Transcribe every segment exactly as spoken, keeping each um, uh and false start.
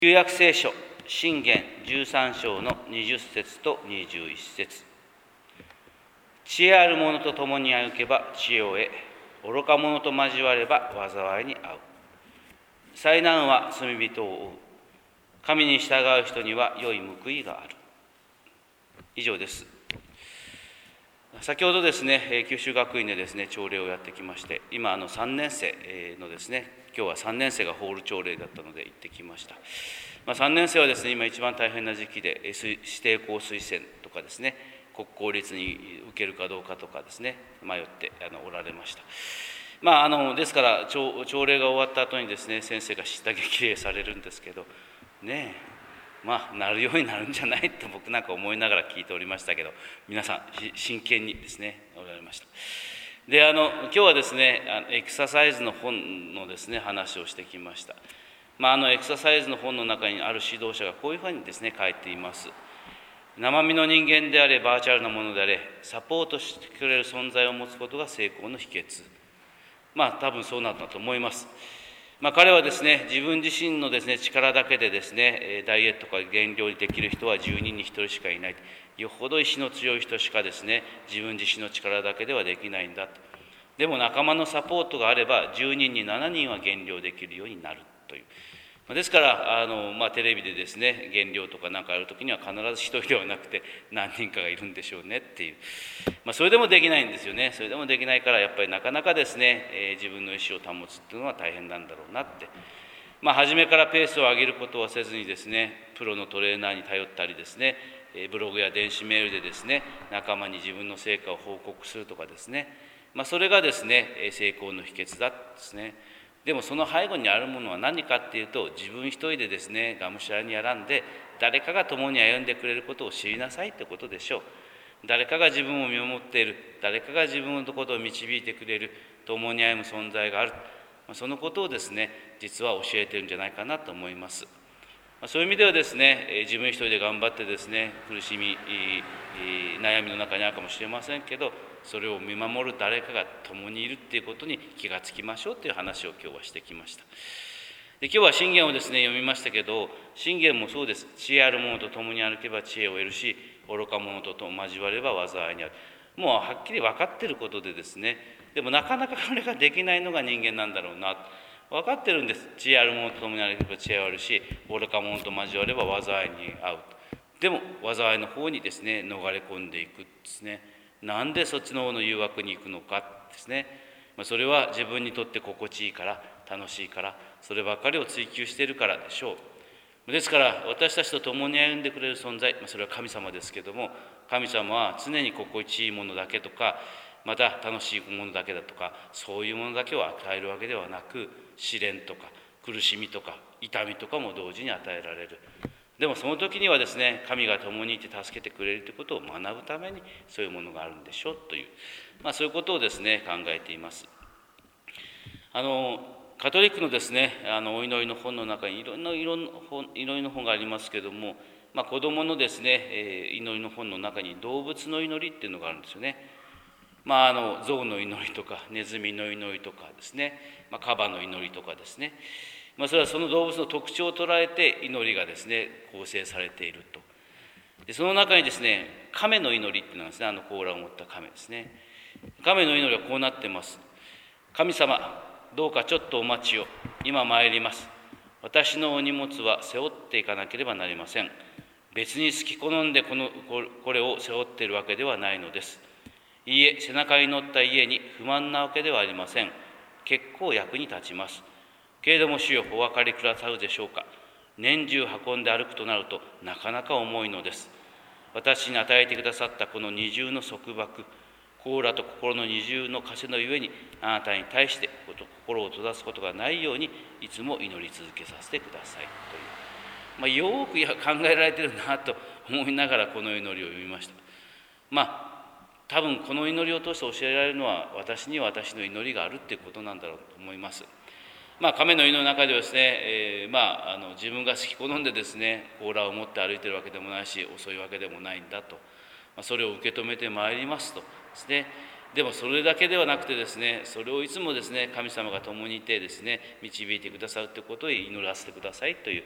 旧約聖書、箴言じゅうさん章のにじゅっ節とにじゅういち節。知恵ある者と共に歩けば知恵を得、愚か者と交われば災いに遭う。災難は罪人を追う。神に従う人には良い報いがある。以上です。先ほどですね、九州学院でですね、朝礼をやってきまして、今あのさんねん生のですね、今日はさんねん生がホール朝礼だったので行ってきました。まあ、さんねん生はですね、今一番大変な時期で、指定校推薦とかですね、国公立に受けるかどうかとかですね、迷ってあのおられました。まあ、あのですから朝、朝礼が終わった後にですね、先生が下激励されるんですけど、ねえ、まあ、なるようになるんじゃないと僕なんか思いながら聞いておりましたけど、皆さん真剣にですねおられました。で、あの今日はですね、エクササイズの本のですね話をしてきました。まあ、あのエクササイズの本の中にある指導者がこういうふうにですね書いています。生身の人間であれ、バーチャルなものであれ、サポートしてくれる存在を持つことが成功の秘訣。まあ多分そうなんだと思います。まあ、彼はですね、自分自身のですね力だけでですね、ダイエットか減量にできる人はじゅうにんにひとりしかいない。よほど意志の強い人しかですね、自分自身の力だけではできないんだと。でも仲間のサポートがあれば、じゅうにんにしちにんは減量できるようになるという。ですからあの、まあ、テレビでですね減量とか何かやるときには必ず一人ではなくて何人かがいるんでしょうねっていう、まあ、それでもできないんですよね。それでもできないからやっぱりなかなかですね、えー、自分の意思を保つっていうのは大変なんだろうなって、まあ、初めからペースを上げることはせずにですね、プロのトレーナーに頼ったりですね、ブログや電子メールでですね仲間に自分の成果を報告するとかですね、まあ、それがですね成功の秘訣だですね。でもその背後にあるものは何かっていうと、自分一人でですねがむしゃらにやらんで、誰かが共に歩んでくれることを知りなさいってことでしょう。誰かが自分を見守っている、誰かが自分のことを導いてくれる、共に歩む存在がある、そのことをですね実は教えてるんじゃないかなと思います。そういう意味ではですね、自分一人で頑張ってですね苦しみ悩みの中にあるかもしれませんけど、それを見守る誰かが共にいるっていうことに気がつきましょうという話を今日はしてきました。で、今日は箴言をですね読みましたけど、箴言もそうです。知恵ある者と共に歩けば知恵を得るし、愚か者と交われば災いにある。もうはっきり分かっていることでですね、でもなかなかこれができないのが人間なんだろうな。分かってるんです。知恵ある者と共に歩けば知恵はあるし、愚か者と交われば災いに遭う。でも災いの方にですね逃れ込んでいくですね。なんでそっちの方の誘惑に行くのかですね。それは自分にとって心地いいから、楽しいから、そればかりを追求しているからでしょう。ですから私たちと共に歩んでくれる存在、それは神様ですけども、神様は常に心地いいものだけとか、また楽しいものだけだとか、そういうものだけを与えるわけではなく、試練とか苦しみとか痛みとかも同時に与えられる。でもその時にはですね、神が共にいて助けてくれるということを学ぶためにそういうものがあるんでしょうという、まあ、そういうことをですね考えています。あのカトリックのですねあのお祈りの本の中にいろんないろんな本いろいろな本がありますけれども、まあ、子どものですね、えー、祈りの本の中に動物の祈りっていうのがあるんですよね。まあ、あの象の祈りとかネズミの祈りとかですね、まあ、カバの祈りとかですね、まあ、それはその動物の特徴を捉えて祈りがですね構成されていると。でその中にですね亀の祈りっていうのはですね、あの甲羅を持った亀ですね。亀の祈りはこうなってます。神様、どうかちょっとお待ちを。今参ります。私のお荷物は背負っていかなければなりません。別に好き好んでこのこれを背負っているわけではないのです。いいえ、背中に乗った家に不満なわけではありません。結構役に立ちます。けれども主よ、お分かりくださるでしょうか。年中運んで歩くとなるとなかなか重いのです。私に与えてくださったこの二重の束縛、甲羅と心の二重の枷のゆえに、あなたに対して心を閉ざすことがないようにいつも祈り続けさせてくださいという、まあ、よく考えられてるなと思いながらこの祈りを読みました。まあ多分この祈りを通して教えられるのは、私には私の祈りがあるっていうことなんだろうと思います。まあ、亀の祈りの中ではですね、えー、まあ、あの自分が好き好んでですね甲羅を持って歩いてるわけでもないし、遅いわけでもないんだと、まあ、それを受け止めてまいりますとですね。でもそれだけではなくてですね、それをいつもですね神様が共にいてですね導いてくださるということを祈らせてくださいという、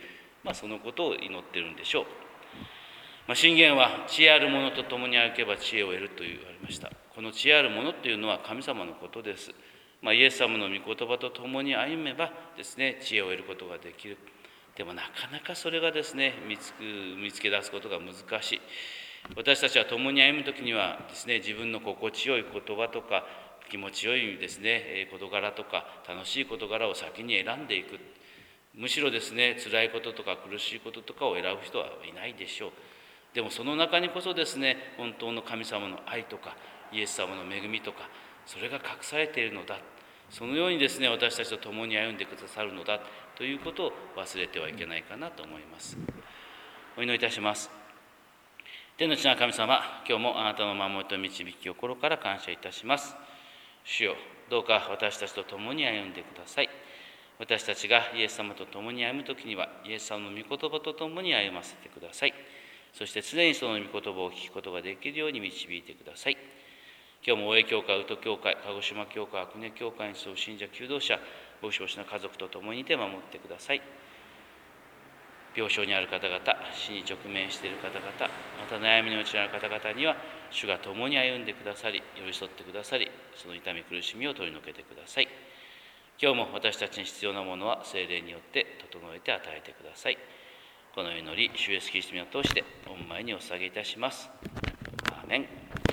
まあ、そのことを祈っているんでしょう。まあ、箴言は知恵ある者と共に歩けば知恵を得ると言われました。この知恵ある者というのは神様のことです。まあ、イエス様の御言葉と共に歩めばですね、知恵を得ることができる。でもなかなかそれがですね、見つく見つけ出すことが難しい。私たちは共に歩むときにはですね、自分の心地よい言葉とか気持ちよいですね、事柄とか楽しい事柄を先に選んでいく。むしろですね、辛いこととか苦しいこととかを選ぶ人はいないでしょう。でもその中にこそですね、本当の神様の愛とかイエス様の恵みとか、それが隠されているのだ。そのようにですね、私たちと共に歩んでくださるのだということを忘れてはいけないかなと思います。お祈りいたします。天の地の神様、今日もあなたの守りと導きを心から感謝いたします。主よ、どうか私たちと共に歩んでください。私たちがイエス様と共に歩むときには、イエス様の御言葉と共に歩ませてください。そして常にその御言葉を聞くことができるように導いてください。今日も大江教会、宇都教会、鹿児島教会、阿久根教会に沿う信者、求道者、ご死亡しの家族と共にいて守ってください。病床にある方々、死に直面している方々、また悩みのうちにある方々には、主が共に歩んでくださり、寄り添ってくださり、その痛み苦しみを取り除けてください。今日も私たちに必要なものは聖霊によって整えて与えてください。この祈り、主イエスキリストにを通して御前にお捧げいたします。アーメン。